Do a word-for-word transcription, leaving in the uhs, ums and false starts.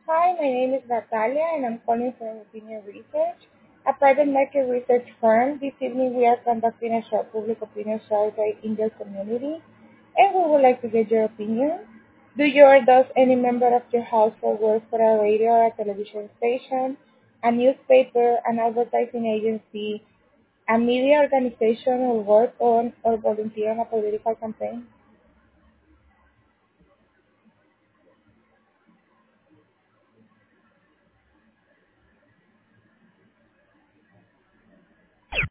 Hi, my name is Natalia and I'm calling from Opinion Research, a private market research firm. This evening we are conducting a short public opinion survey in your community and we would like to get your opinion. Do you or does any member of your household work for a radio or a television station, a newspaper, an advertising agency, a media organization, or work on or volunteer on a political campaign?